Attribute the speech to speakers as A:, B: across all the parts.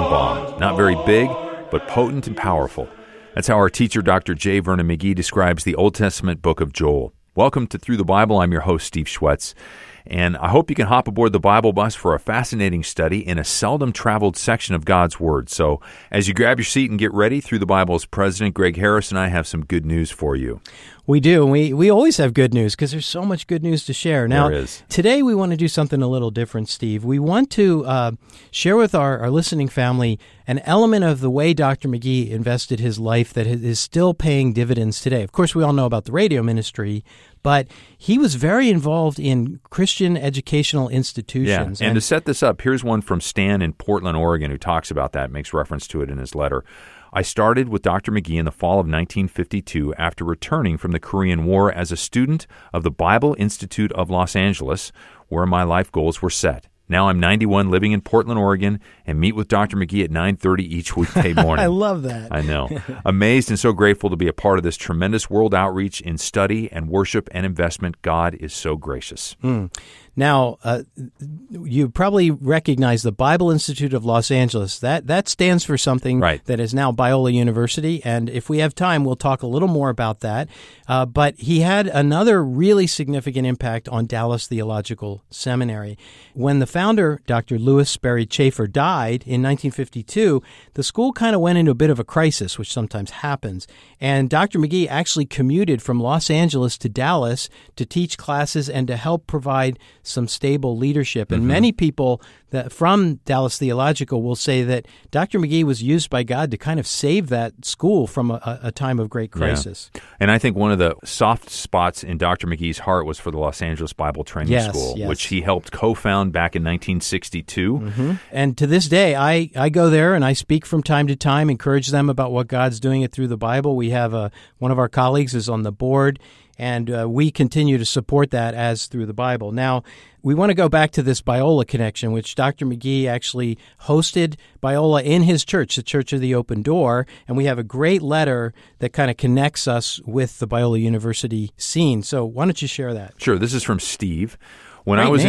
A: bomb. Not very big, but potent and powerful. That's how our teacher, Dr. J. Vernon McGee, describes the Old Testament book of Joel. Welcome to Through the Bible. I'm your host, Steve Schwetz. And I hope you can hop aboard the Bible bus for a fascinating study in a seldom-traveled section of God's Word. So as you grab your seat and get ready, Through the Bible's President Greg Harris and I have some good news for you.
B: We do. We always have good news because there's so much good news to share. Now,
A: there is. Today
B: we want to do something a little different, Steve. We want to share with our listening family an element of the way Dr. McGee invested his life that is still paying dividends today. Of course, we all know about the radio ministry, but he was very involved in Christian educational institutions.
A: Yeah, and to set this up, here's one from Stan in Portland, Oregon, who talks about that, makes reference to it in his letter. I started with Dr. McGee in the fall of 1952 after returning from the Korean War as a student of the Bible Institute of Los Angeles, where my life goals were set. Now I'm 91, living in Portland, Oregon, and meet with Dr. McGee at 9:30 each weekday morning.
B: I love that.
A: I know. Amazed and so grateful to be a part of this tremendous world outreach in study and worship and investment. God is so gracious.
B: Now, you probably recognize the Bible Institute of Los Angeles. That stands for something that is now Biola University, and if we have time, we'll talk a little more about that. But he had another really significant impact on Dallas Theological Seminary. When the founder, Dr. Louis Sperry Chafer, died in 1952, the school kind of went into a bit of a crisis, which sometimes happens. And Dr. McGee actually commuted from Los Angeles to Dallas to teach classes and to help provide some stable leadership. And many people from Dallas Theological will say that Dr. McGee was used by God to kind of save that school from a time of great crisis.
A: Yeah. And I think one of the soft spots in Dr. McGee's heart was for the Los Angeles Bible Training School, which he helped co-found back in 1962.
B: And to this day, I go there and I speak from time to time, encourage them about what God's doing through the Bible. We have one of our colleagues is on the board, and we continue to support that as Through the Bible. Now, we want to go back to this Biola connection, which Dr. McGee actually hosted Biola in his church, the Church of the Open Door, and we have a great letter that kind of connects us with the Biola University scene. So why don't you share that?
A: Sure. This is from Steve.
B: When I was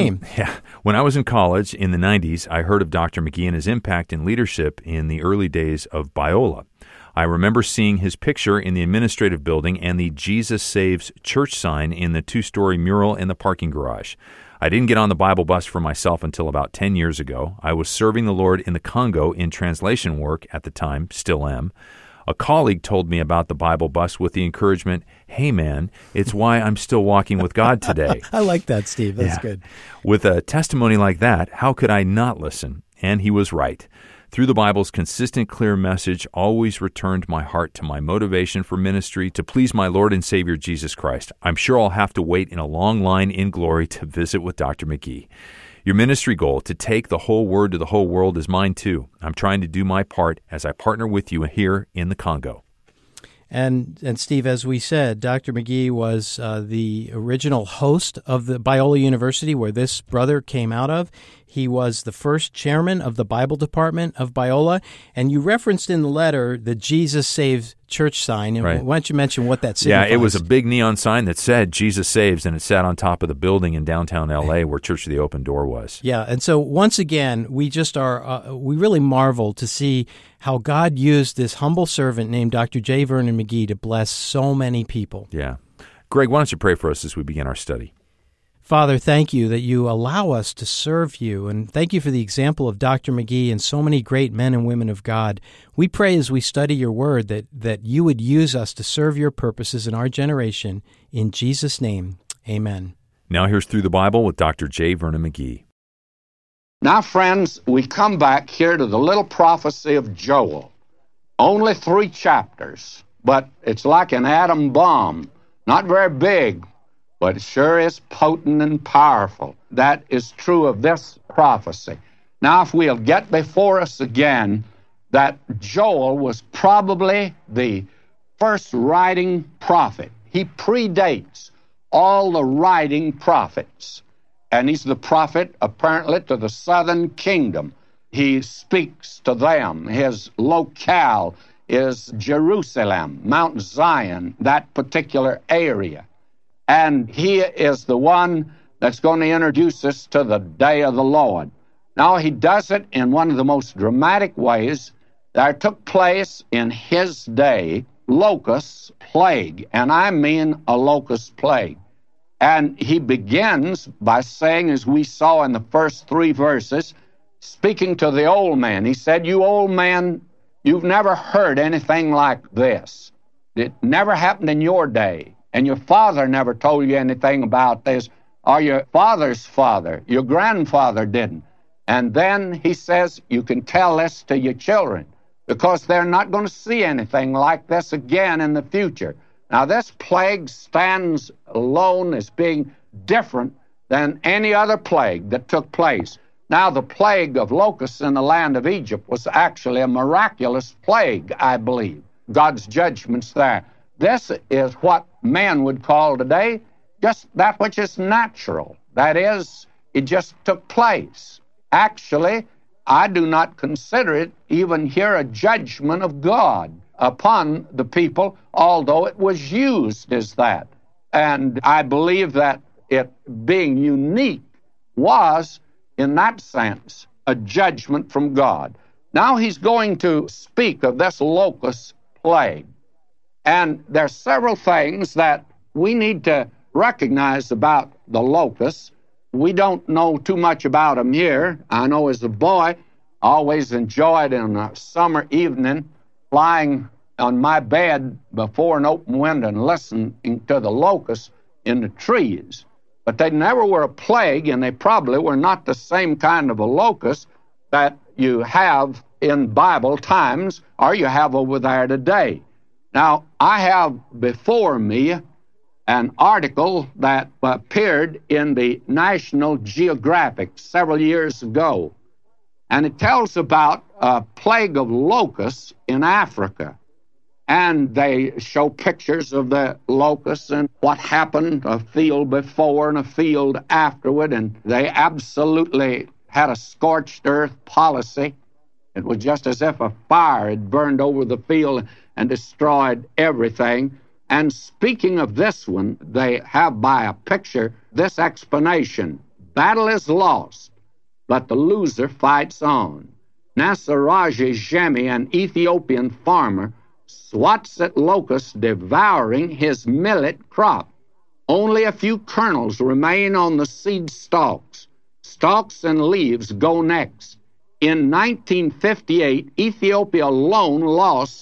A: in college in the 90s, I heard of Dr. McGee and his impact in leadership in the early days of Biola. I remember seeing his picture in the administrative building and the Jesus Saves church sign in the 2-story mural in the parking garage. I didn't get on the Bible bus for myself until about 10 years ago. I was serving the Lord in the Congo in translation work at the time, still am. A colleague told me about the Bible bus with the encouragement, hey man, it's why I'm still walking with God today.
B: I like that, Steve. That's good.
A: With a testimony like that, how could I not listen? And he was right. Through the Bible's consistent, clear message always returned my heart to my motivation for ministry to please my Lord and Savior Jesus Christ. I'm sure I'll have to wait in a long line in glory to visit with Dr. McGee. Your ministry goal, to take the whole word to the whole world, is mine too. I'm trying to do my part as I partner with you here in the Congo.
B: And Steve, as we said, Dr. McGee was the original host of the Biola University, where this brother came out of. He was the first chairman of the Bible department of Biola. And you referenced in the letter the Jesus Saves church sign. And why don't you mention what that signifies?
A: Yeah, it was a big neon sign that said Jesus Saves, and it sat on top of the building in downtown L.A. where Church of the Open Door was.
B: Yeah, and so once again, we really marvel to see how God used this humble servant named Dr. J. Vernon McGee to bless so many people.
A: Yeah. Greg, why don't you pray for us as we begin our study?
B: Father, thank you that you allow us to serve you, and thank you for the example of Dr. McGee and so many great men and women of God. We pray as we study your word that you would use us to serve your purposes in our generation. In Jesus' name, amen.
A: Now here's Through the Bible with Dr. J. Vernon McGee.
C: Now, friends, we come back here to the little prophecy of Joel. Only 3 chapters, but it's like an atom bomb. Not very big, but it sure is potent and powerful. That is true of this prophecy. Now, if we'll get before us again, that Joel was probably the first writing prophet. He predates all the writing prophets. And he's the prophet, apparently, to the southern kingdom. He speaks to them. His locale is Jerusalem, Mount Zion, that particular area. And he is the one that's going to introduce us to the day of the Lord. Now, he does it in one of the most dramatic ways. There took place in his day locust plague, and I mean a locust plague. And he begins by saying, as we saw in the first 3 verses, speaking to the old man, he said, "You old man, you've never heard anything like this. It never happened in your day, and your father never told you anything about this, or your father's father, your grandfather didn't." And then he says, you can tell this to your children, because they're not going to see anything like this again in the future. Now, this plague stands alone as being different than any other plague that took place. Now, the plague of locusts in the land of Egypt was actually a miraculous plague, I believe. God's judgments there. This is what man would call today just that which is natural. That is, it just took place. Actually, I do not consider it even here a judgment of God upon the people, although it was used as that. And I believe that it being unique was, in that sense, a judgment from God. Now he's going to speak of this locust plague. And there are several things that we need to recognize about the locusts. We don't know too much about them here. I know as a boy, I always enjoyed in a summer evening lying on my bed before an open window and listening to the locusts in the trees. But they never were a plague, and they probably were not the same kind of a locust that you have in Bible times or you have over there today. Now, I have before me an article that appeared in the National Geographic several years ago, and it tells about a plague of locusts in Africa. And they show pictures of the locusts and what happened a field before and a field afterward, and they absolutely had a scorched earth policy. It was just as if a fire had burned over the field and destroyed everything. And speaking of this one, they have by a picture this explanation: battle is lost, but the loser fights on. Nasaraji Jemi, an Ethiopian farmer, swats at locusts devouring his millet crop. Only a few kernels remain on the seed stalks. Stalks and leaves go next. In 1958, Ethiopia alone lost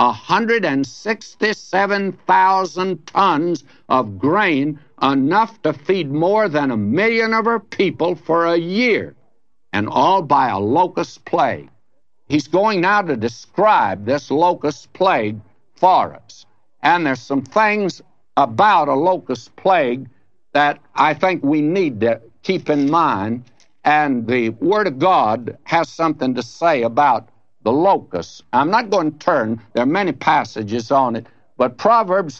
C: 167,000 tons of grain, enough to feed more than 1 million of her people for a year, and all by a locust plague. He's going now to describe this locust plague for us. And there's some things about a locust plague that I think we need to keep in mind, and the Word of God has something to say about the locusts. I'm not going to turn, there are many passages on it, but Proverbs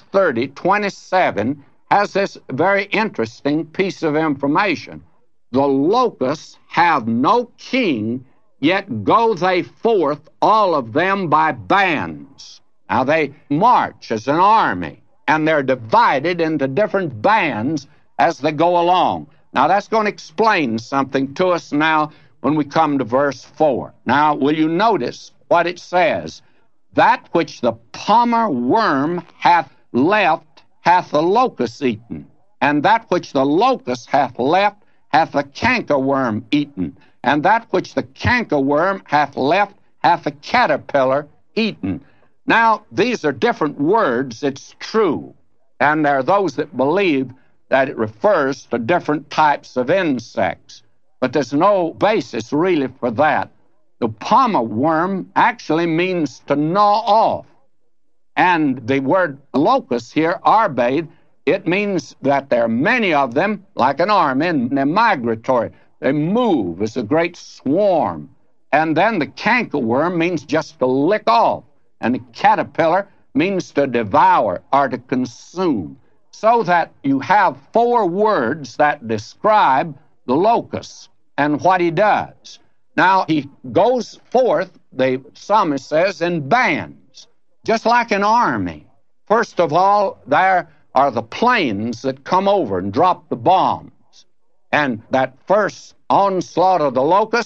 C: 30:27 has this very interesting piece of information. The locusts have no king, yet go they forth, all of them by bands. Now they march as an army, and they're divided into different bands as they go along. Now that's going to explain something to us now when we come to verse 4. Now, will you notice what it says? That which the palmer worm hath left hath the locust eaten, and that which the locust hath left hath the cankerworm eaten, and that which the cankerworm hath left hath the caterpillar eaten. Now, these are different words, it's true, and there are those that believe that it refers to different types of insects. But there's no basis really for that. The palmer worm actually means to gnaw off. And the word locust here, arbade, it means that there are many of them, like an army, and they're migratory. They move as a great swarm. And then the cankerworm means just to lick off. And the caterpillar means to devour or to consume. So that you have 4 words that describe the locust and what he does. Now, he goes forth, the psalmist says, in bands, just like an army. First of all, there are the planes that come over and drop the bombs. And that first onslaught of the locusts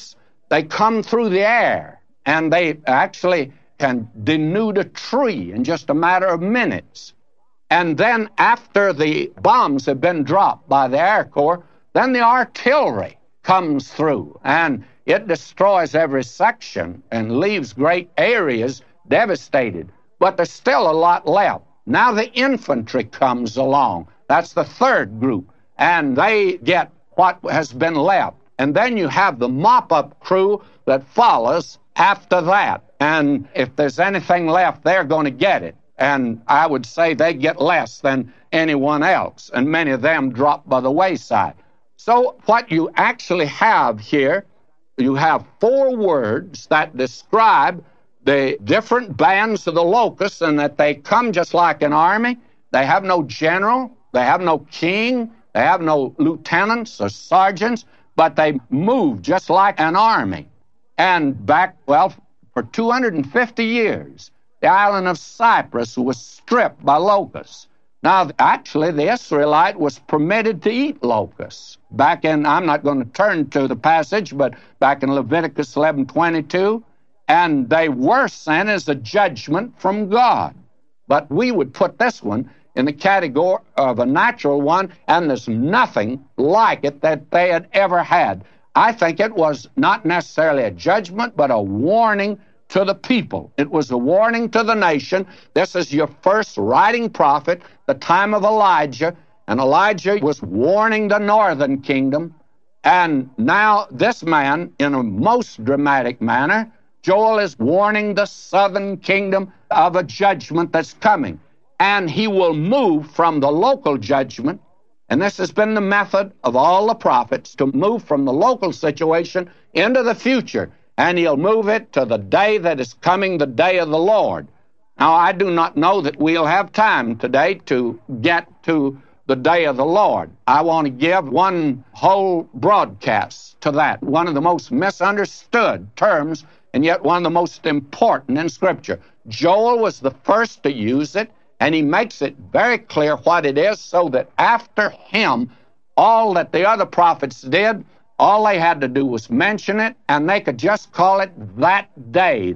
C: they come through the air, and they actually can denude a tree in just a matter of minutes. And then after the bombs have been dropped by the Air Corps, then the artillery comes through, and it destroys every section and leaves great areas devastated. But there's still a lot left. Now the infantry comes along. That's the third group, and they get what has been left. And then you have the mop-up crew that follows after that. And if there's anything left, they're going to get it. And I would say they get less than anyone else, and many of them drop by the wayside. So what you actually have here, you have 4 words that describe the different bands of the locusts, and that they come just like an army. They have no general, they have no king, they have no lieutenants or sergeants, but they move just like an army. And back, for 250 years, the island of Cyprus was stripped by locusts. Now, actually, the Israelite was permitted to eat locusts. Back in, I'm not going to turn to the passage, but back in Leviticus 11:22, and they were sent as a judgment from God. But we would put this one in the category of a natural one, and there's nothing like it that they had ever had. I think it was not necessarily a judgment, but a warning to the people. It was a warning to the nation. This is your first writing prophet, the time of Elijah, and Elijah was warning the northern kingdom. And now this man, in a most dramatic manner, Joel is warning the southern kingdom of a judgment that's coming. And he will move from the local judgment, and this has been the method of all the prophets, to move from the local situation into the future. And he'll move it to the day that is coming, the day of the Lord. Now, I do not know that we'll have time today to get to the day of the Lord. I want to give one whole broadcast to that, one of the most misunderstood terms, and yet one of the most important in Scripture. Joel was the first to use it, and he makes it very clear what it is, so that after him, all that the other prophets did, all they had to do was mention it, and they could just call it that day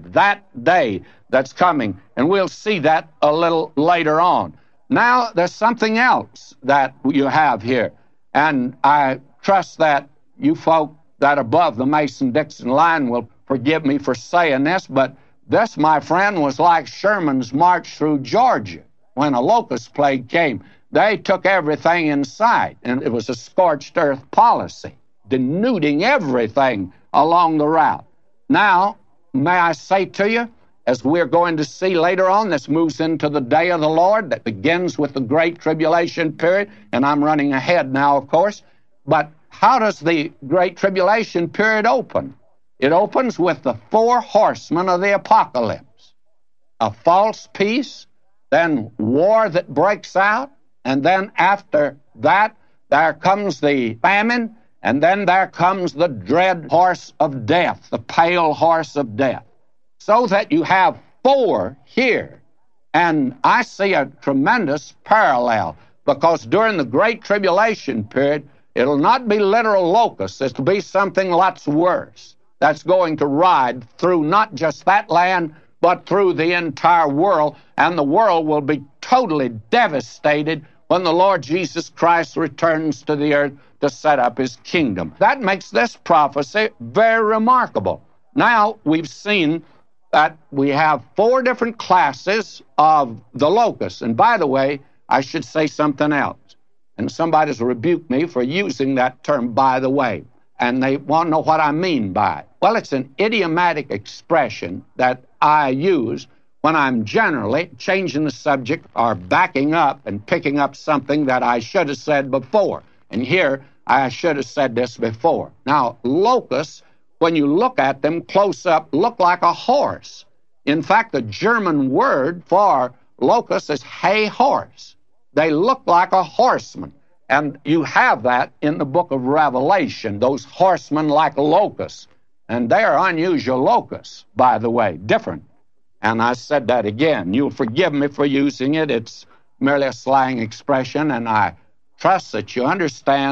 C: that's coming. And we'll see that a little later on. Now, there's something else that you have here. And I trust that you folk that are above the Mason-Dixon line will forgive me for saying this, but this, my friend, was like Sherman's march through Georgia when a locust plague came. They took everything in sight, and it was a scorched earth policy, denuding everything along the route. Now, may I say to you, as we're going to see later on, this moves into the day of the Lord that begins with the Great Tribulation period, and I'm running ahead now, of course. But how does the Great Tribulation period open? It opens with the 4 horsemen of the apocalypse. A false peace, then war that breaks out, and then after that, there comes the famine, and then there comes the dread horse of death, the pale horse of death. So that you have 4 here. And I see a tremendous parallel, because during the Great Tribulation period, it'll not be literal locusts. It'll be something lots worse that's going to ride through not just that land, but through the entire world. And the world will be totally devastated when the Lord Jesus Christ returns to the earth to set up his kingdom. That makes this prophecy very remarkable. Now, we've seen that we have 4 different classes of the locusts. And by the way, I should say something else. And somebody's rebuked me for using that term, by the way. And they want to know what I mean by it. Well, it's an idiomatic expression that I use when I'm generally changing the subject or backing up and picking up something that I should have said before. And here, I should have said this before. Now, locusts, when you look at them close up, look like a horse. In fact, the German word for locust is hay horse. They look like a horseman. And you have that in the book of Revelation, those horsemen like locusts. And they are unusual locusts, by the way, different. And I said that again. You'll forgive me for using it. It's merely a slang expression, and I trust that you understand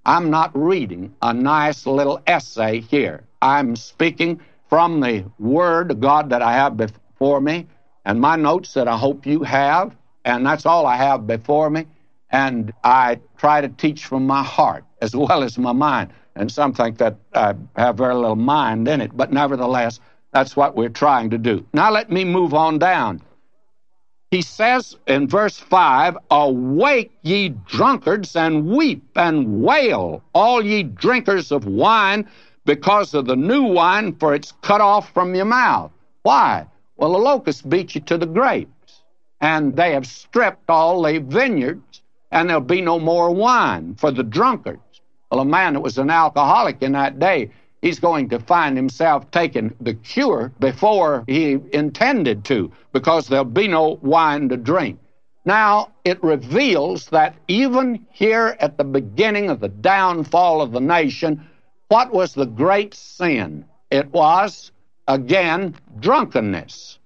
C: I'm not reading a nice little essay here. I'm speaking from the Word of God that I have before me, and my notes that I hope you have, and that's all I have before me. And I try to teach from my heart as well as my mind. And some think that I have very little mind in it, but nevertheless, that's what we're trying to do. Now let me move on down. He says in verse 5, "Awake, ye drunkards, and weep and wail, all ye drinkers of wine, because of the new wine, for it's cut off from your mouth." Why? Well, the locusts beat you to the grapes, and they have stripped all the vineyards, and there'll be no more wine for the drunkards. Well, a man that was an alcoholic in that day, he's going to find himself taking the cure before he intended to, because there'll be no wine to drink. Now, it reveals that even here at the beginning of the downfall of the nation, what was the great sin? It was, again, drunkenness.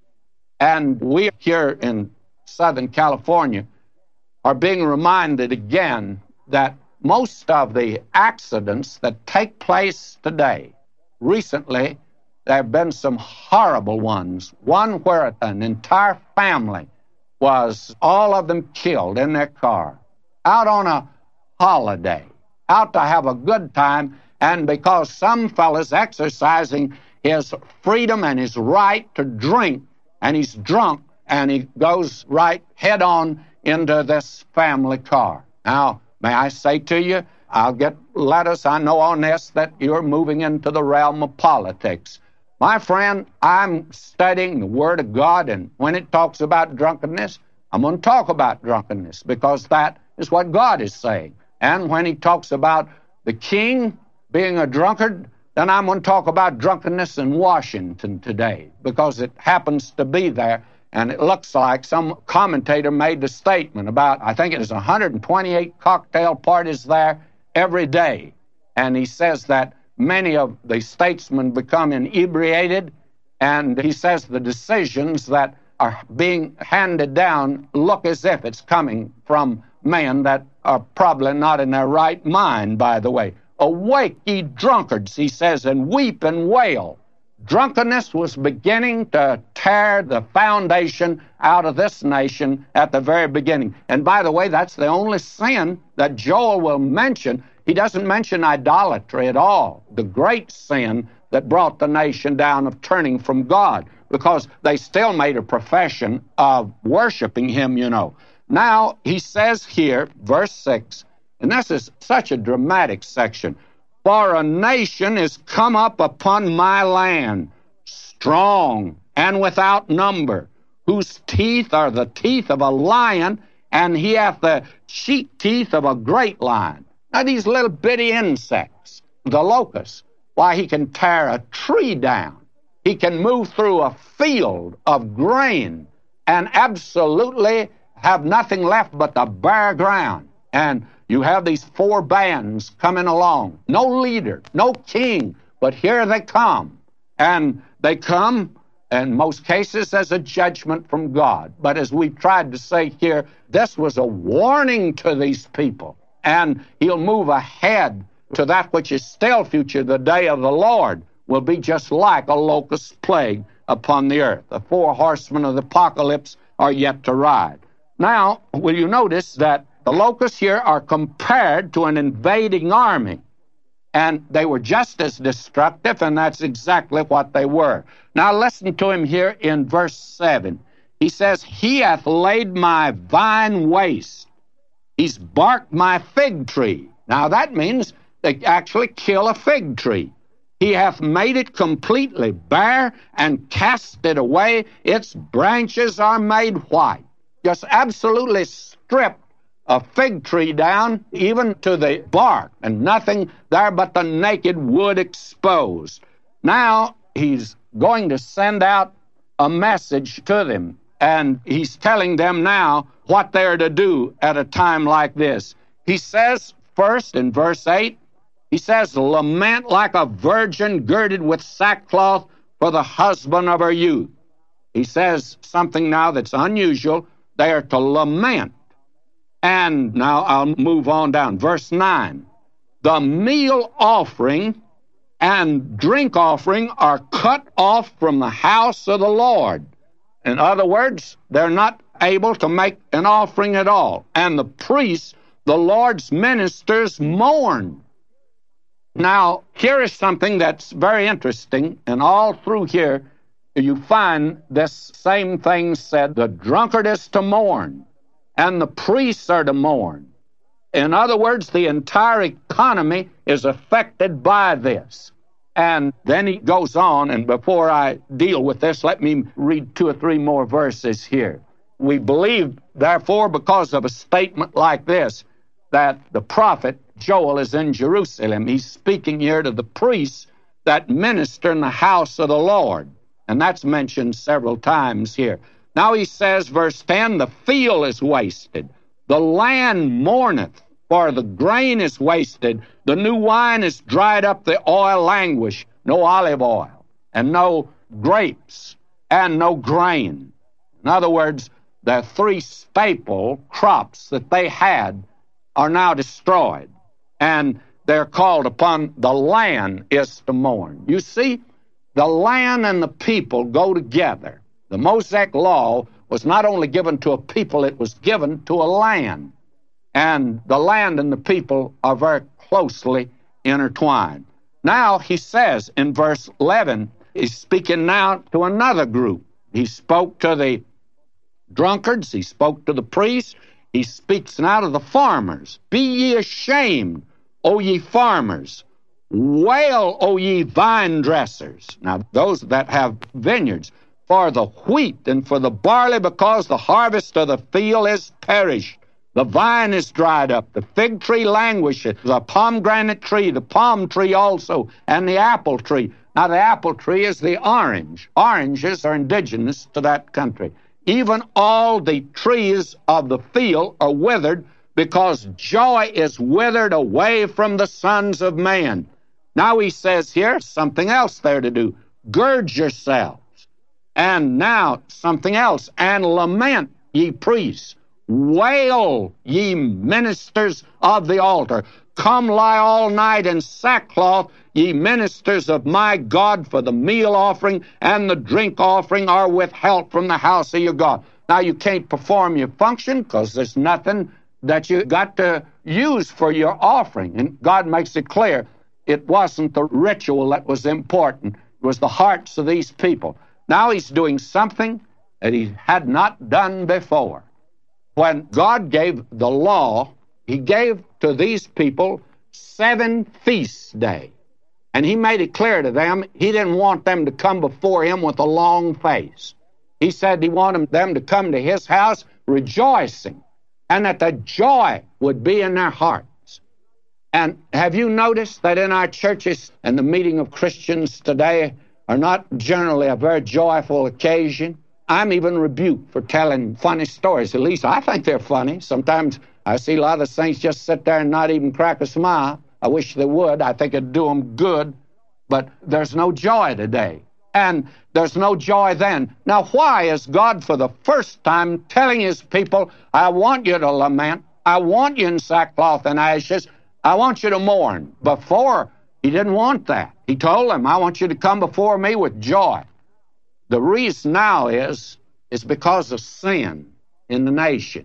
C: And we here in Southern California are being reminded again that most of the accidents that take place today, recently, there have been some horrible ones. One where an entire family was, all of them killed in their car, out on a holiday, out to have a good time, and because some fella's exercising his freedom and his right to drink, and he's drunk, and he goes right head on into this family car. Now, may I say to you, I'll get letters, I know on this, that you're moving into the realm of politics. My friend, I'm studying the Word of God, and when it talks about drunkenness, I'm going to talk about drunkenness, because that is what God is saying. And when he talks about the king being a drunkard, then I'm going to talk about drunkenness in Washington today, because it happens to be there. And it looks like some commentator made the statement about, I think it is 128 cocktail parties there every day. And he says that many of the statesmen become inebriated, and he says the decisions that are being handed down look as if it's coming from men that are probably not in their right mind, by the way. "Awake, ye drunkards," he says, "and weep and wail." Drunkenness was beginning to tear the foundation out of this nation at the very beginning. And by the way, that's the only sin that Joel will mention. He doesn't mention idolatry at all, the great sin that brought the nation down of turning from God, because they still made a profession of worshiping him, you know. Now, he says here, verse 6, and this is such a dramatic section, "For a nation is come up upon my land, strong and without number, whose teeth are the teeth of a lion, and he hath the cheek teeth of a great lion." Now, these little bitty insects, the locust, why, he can tear a tree down. He can move through a field of grain and absolutely have nothing left but the bare ground. And you have these four bands coming along. No leader, no king, but here they come. And they come, in most cases, as a judgment from God. But as we've tried to say here, this was a warning to these people. And he'll move ahead to that which is still future. The day of the Lord will be just like a locust plague upon the earth. The four horsemen of the apocalypse are yet to ride. Now, will you notice that the locusts here are compared to an invading army, and they were just as destructive, and that's exactly what they were. Now listen to him here in verse 7. He says, "He hath laid my vine waste. He's barked my fig tree." Now that means they actually kill a fig tree. "He hath made it completely bare and cast it away. Its branches are made white." Just absolutely stripped a fig tree down, even to the bark, and nothing there but the naked wood exposed. Now he's going to send out a message to them, and he's telling them now what they're to do at a time like this. He says, first in verse 8, he says, "Lament like a virgin girded with sackcloth for the husband of her youth." He says something now that's unusual. They are to lament. And now I'll move on down. Verse 9. the meal offering and drink offering are cut off from the house of the Lord. In other words, they're not able to make an offering at all. And the priests, the Lord's ministers, mourn. Now, here is something that's very interesting, and all through here you find this same thing said. The drunkard is to mourn, and the priests are to mourn. In other words, the entire economy is affected by this. And then he goes on, and before I deal with this, let me read 2 or 3 more verses here. We believe, therefore, because of a statement like this, that the prophet Joel is in Jerusalem. He's speaking here to the priests that minister in the house of the Lord. And that's mentioned several times here. Now he says, verse 10, the field is wasted. The land mourneth, for the grain is wasted. The new wine is dried up, the oil languish. No olive oil, and no grapes, and no grain. In other words, the 3 staple crops that they had are now destroyed. And they're called upon, the land is to mourn. You see, the land and the people go together. The Mosaic law was not only given to a people, it was given to a land. And the land and the people are very closely intertwined. Now, he says in verse 11, he's speaking now to another group. He spoke to the drunkards, he spoke to the priests, he speaks now to the farmers. Be ye ashamed, O ye farmers. Wail, O ye vine dressers. Now, those that have vineyards, for the wheat and for the barley, because the harvest of the field is perished. The vine is dried up, the fig tree languisheth, the pomegranate tree, the palm tree also, and the apple tree. Now, the apple tree is the orange. Oranges are indigenous to that country. Even all the trees of the field are withered, because joy is withered away from the sons of man. Now he says here, something else there to do. Gird yourselves. And now, something else. And lament, ye priests. Wail, ye ministers of the altar. Come lie all night in sackcloth, ye ministers of my God, for the meal offering and the drink offering are withheld from the house of your God. Now, you can't perform your function because there's nothing that you got to use for your offering. And God makes it clear it wasn't the ritual that was important. It was the hearts of these people. Now he's doing something that he had not done before. When God gave the law, he gave to these people 7 feast days. And he made it clear to them he didn't want them to come before him with a long face. He said he wanted them to come to his house rejoicing, and that the joy would be in their hearts. And have you noticed that in our churches and the meeting of Christians today are not generally a very joyful occasion? I'm even rebuked for telling funny stories. At least I think they're funny. Sometimes I see a lot of the saints just sit there and not even crack a smile. I wish they would. I think it'd do them good. But there's no joy today. And there's no joy then. Now, why is God for the first time telling his people, I want you to lament, I want you in sackcloth and ashes, I want you to mourn? Before, he didn't want that. He told them, I want you to come before me with joy. The reason now is because of sin in the nation.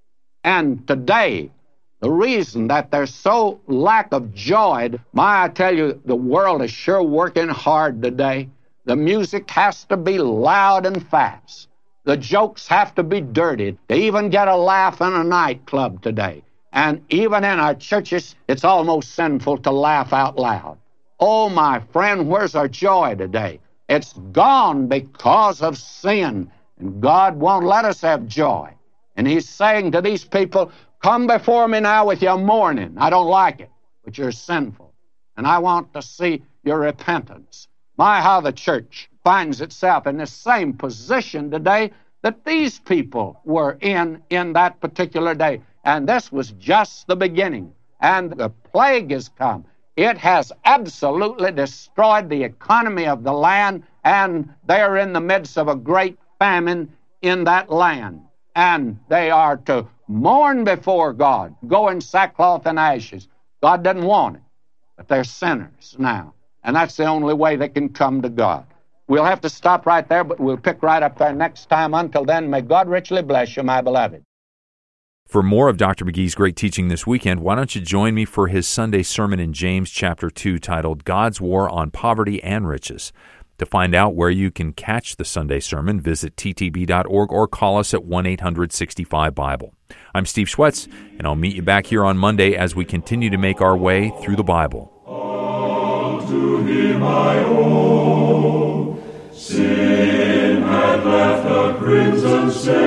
C: And today, the reason that there's so lack of joy, I tell you, the world is sure working hard today. The music has to be loud and fast. The jokes have to be dirty. They even get a laugh in a nightclub today. And even in our churches, it's almost sinful to laugh out loud. Oh, my friend, where's our joy today? It's gone because of sin. And God won't let us have joy. And he's saying to these people, come before me now with your mourning. I don't like it, but you're sinful. And I want to see your repentance. My, how the church finds itself in the same position today that these people were in that particular day. And this was just the beginning. And the plague has come. It has absolutely destroyed the economy of the land, and they are in the midst of a great famine in that land. And they are to mourn before God, go in sackcloth and ashes. God doesn't want it, but they're sinners now. And that's the only way they can come to God. We'll have to stop right there, but we'll pick right up there next time. Until then, may God richly bless you, my beloved.
A: For more of Dr. McGee's great teaching this weekend, why don't you join me for his Sunday sermon in James chapter 2 titled God's War on Poverty and Riches. To find out where you can catch the Sunday sermon, visit ttb.org or call us at 1-800-65-BIBLE. I'm Steve Schwetz, and I'll meet you back here on Monday as we continue to make our way through the Bible.
D: To him I owe, sin had left a crimson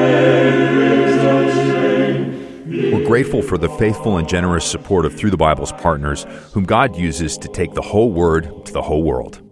D: stain.
A: We're grateful for the faithful and generous support of Through the Bible's partners, whom God uses to take the whole Word to the whole world.